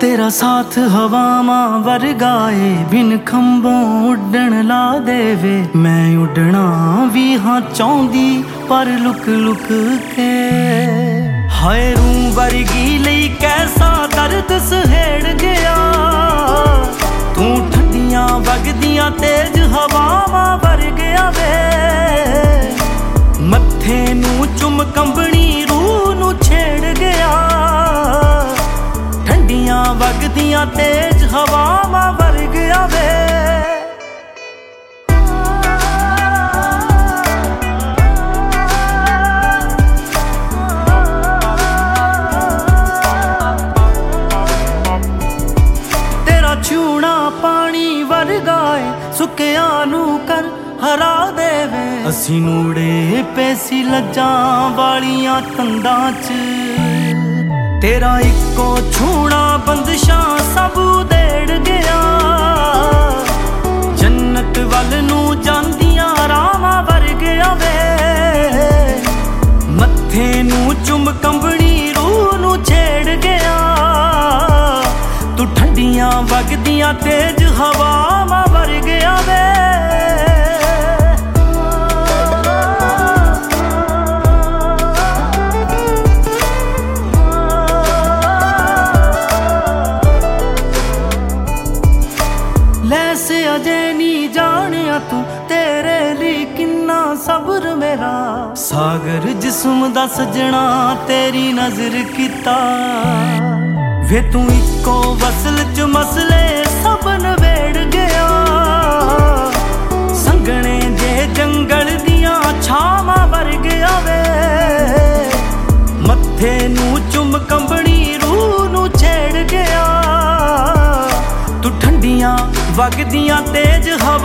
तेरा साथ हवावां वरगाए बिन खंभों उड़न ला देवे। मैं उड़ना भी हाँ चाहती पर लुक लुक के। हाय रूं वर्गी लई कैसा दर्द सहेड़ गया तू ठंडियां वगदियां तेज हवावां वर गया वे। मत्थे नू चुम कंबनी रूह नू छेड़ गया ठंडियां वगदियां तेज हवावां वर गया वे। तेरा छूना पानी वरगाए सुकिया नू कर हरा देवे। असी नूड़े पैसी लज्जां वालियां तंदां च तेरा इक्को छूना बंदिशां सब उधेड़ गया। जन्नत वल नू जांदियां रावां वर गया वे। मत्थे नू चुम कंबनी रूह नू छेड़ गया तू ठंडियां वगदियां तेज हवावां वर गया वे। लैसे अजे नी जानिया तू तेरे लिए किन्ना सब्र मेरा। सागर जिस्म दा सजना तेरी नजर कीता वे। तू इको वसल च मसले सब नवेड़ गया। संगने जे जंगल दियां छावां वर गया वे। मत्थे नू चुम कंबनी रूह नू छेड़ गया तू ठंडियां वगदियां तेज